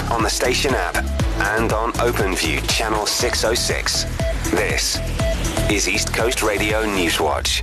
on the station app and on OpenView channel 606. This is East Coast Radio Newswatch.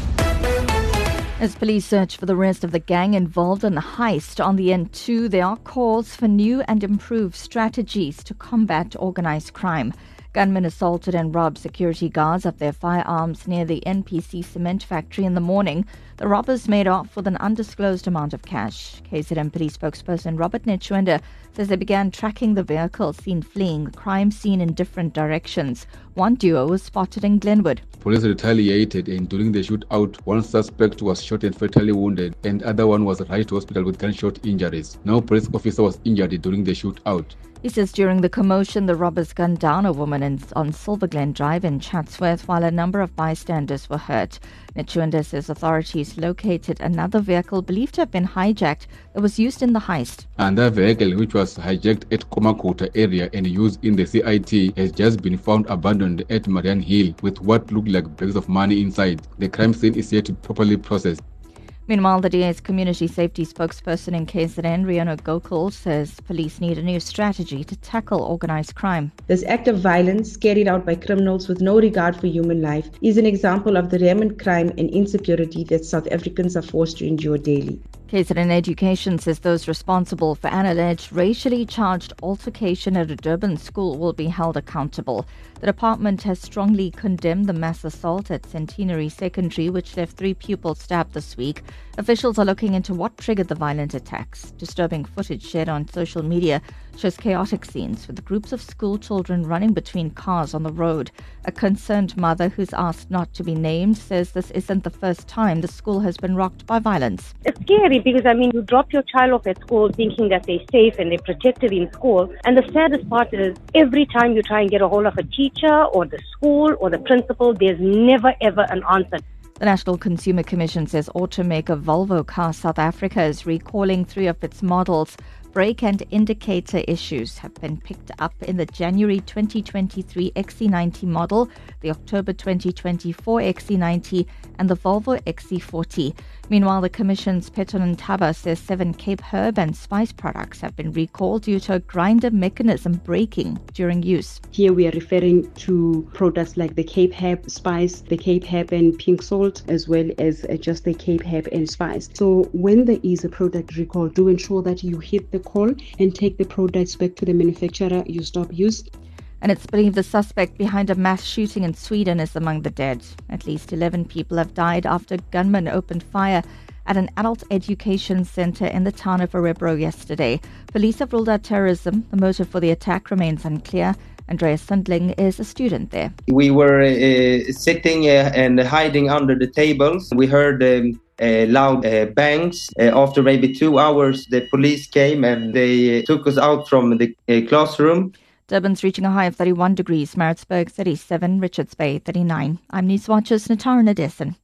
As police search for the rest of the gang involved in the heist on the N2, there are calls for new and improved strategies to combat organised crime. Gunmen assaulted and robbed security guards of their firearms near the NPC cement factory in the morning. The robbers made off with an undisclosed amount of cash. KZN police spokesperson Robert Netshwenda says they began tracking the vehicle seen fleeing the crime scene in different directions. One duo was spotted in Glenwood. Police retaliated, and during the shootout, one suspect was shot and fatally wounded, and other one was rushed to hospital with gunshot injuries. No police officer was injured during the shootout. He says during the commotion, the robbers gunned down a woman on Silver Glen Drive in Chatsworth, while a number of bystanders were hurt. Netshwenda says authorities located another vehicle believed to have been hijacked that was used in the heist. Another vehicle which was hijacked at Komakota area and used in the CIT has just been found abandoned at Marian Hill with what looked like bags of money inside. The crime scene is yet to be properly processed. Meanwhile, the DA's community safety spokesperson in KZN, Rihanna Gokul, says police need a new strategy to tackle organised crime. This act of violence carried out by criminals with no regard for human life is an example of the rampant crime and insecurity that South Africans are forced to endure daily. KZN Education says those responsible for an alleged racially charged altercation at a Durban school will be held accountable. The department has strongly condemned the mass assault at Centenary Secondary, which left 3 pupils stabbed this week. Officials are looking into what triggered the violent attacks. Disturbing footage shared on social media shows chaotic scenes with groups of school children running between cars on the road. A concerned mother who's asked not to be named says this isn't the first time the school has been rocked by violence. It's scary because, you drop your child off at school thinking that they're safe and they're protected in school. And the saddest part is every time you try and get a hold of a teacher or the school or the principal, there's never ever an answer. The National Consumer Commission says automaker Volvo Cars South Africa is recalling 3 of its models. Brake and indicator issues have been picked up in the January 2023 XC90 model, the October 2024 XC90 and the Volvo XC40. Meanwhile, the Commission's Peton Ntaba says 7 Cape Herb and Spice products have been recalled due to a grinder mechanism breaking during use. Here we are referring to products like the Cape Herb Spice, the Cape Herb and Pink Salt, as well as just the Cape Herb and Spice. So when there is a product recall, do ensure that you hit the call and take the products back to the manufacturer you stop use. And it's believed the suspect behind a mass shooting in Sweden is among the dead. At least 11 people have died after gunmen opened fire at an adult education centre in the town of Örebro yesterday. Police have ruled out terrorism. The motive for the attack remains unclear. Andreas Sundling is a student there. We were sitting and hiding under the tables. We heard loud bangs. After maybe 2 hours, the police came and they took us out from the classroom. Durban's reaching a high of 31 degrees, Maritzburg 37, Richards Bay 39. I'm Newswatch's Natara Nadesan.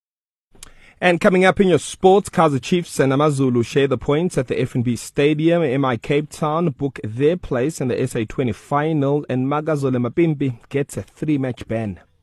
And coming up in your sports, Kaizer Chiefs and Amazulu share the points at the FNB Stadium. MI Cape Town book their place in the SA20 final, and Magazole Mapimpi gets a 3-match ban.